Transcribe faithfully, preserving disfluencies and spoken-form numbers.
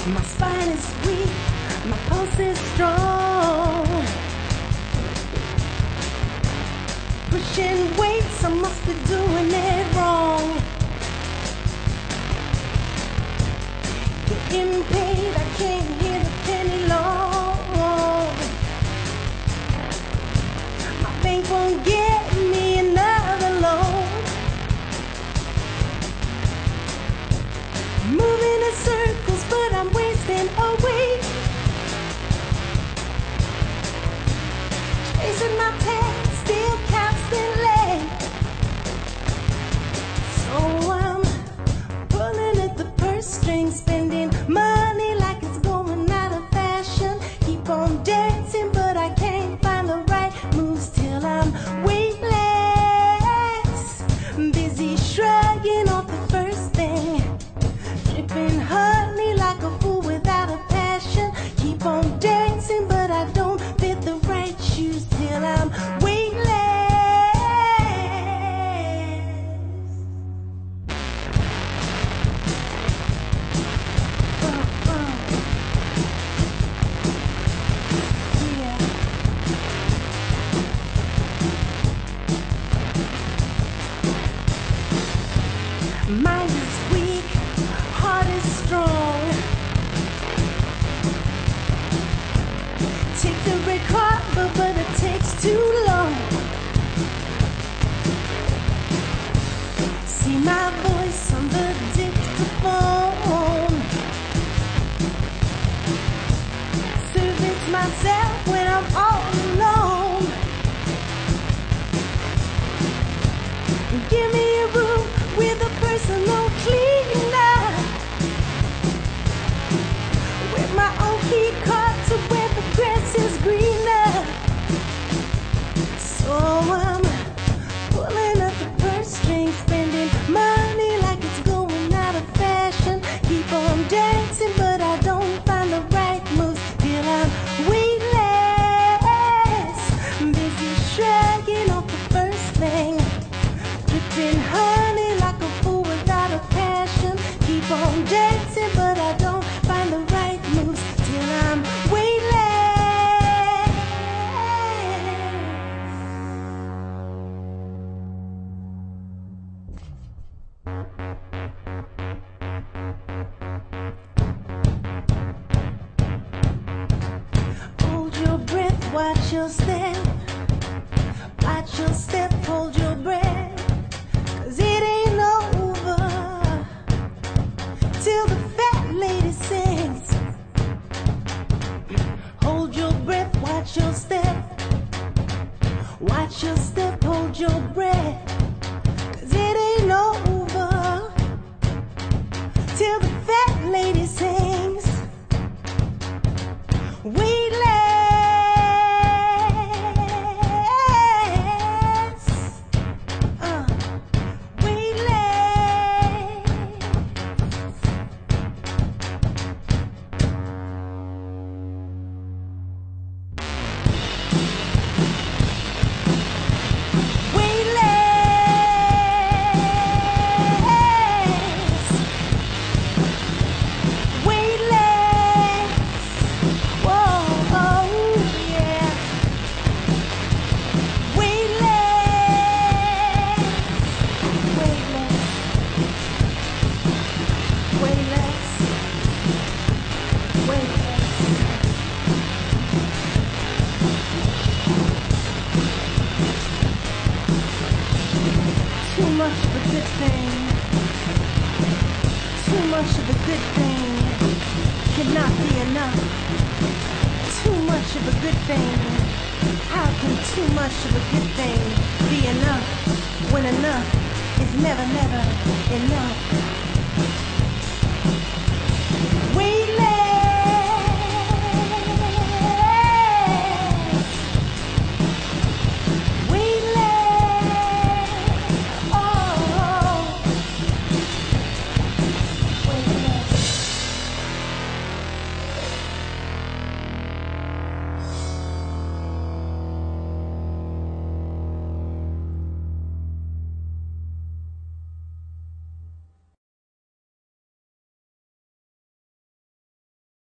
My spine is weak, my pulse is strong. Pushing weights, I must be doing it wrong. Getting paid, I can't hear the penny long. My bank won't get me another loan. Moving in circles, but I'm wasting away. Chasing my tail, still casting lead. So I'm pulling at the purse string, spending money like it's going out of fashion. Keep on dancing, but I can't find the right moves till I'm weightless. Busy shrugging off the first thing. Dripping honey like a fool without a passion. Keep on dancing, but I don't fit the right shoes till I'm weightless. Uh, uh. Yeah. Mind is weak, heart is strong. Take the red carpet, but it takes too long. See my voice on the dictaphone. Service myself when I'm all alone. Give me a room with a personal cleaner, with my own key card to where the grass is greener. So I'm pulling up the purse string, spending money like it's going out of fashion. Keep on dancing, but I don't find the right moves till I'm weightless. Busy shrugging off the first thing. Dripping honey like a fool without a passion. Keep on dancing, but I don't find the right moves till I'm weightless. Hold your breath, watch your step. Watch your step, hold your breath. 'Cause it ain't over till the fat lady sings. Hold your breath, watch your step. Watch your step, hold your breath. 'Cause it ain't over till the fat lady sings. Weightless. Uh, weightless. Weightless. Weightless. Whoa, oh yeah. Weightless. Weightless. Weightless. Weightless. Too much of a good thing. Too much of a good thing cannot be enough. Too much of a good thing. How can too much of a good thing be enough when enough is never, never enough?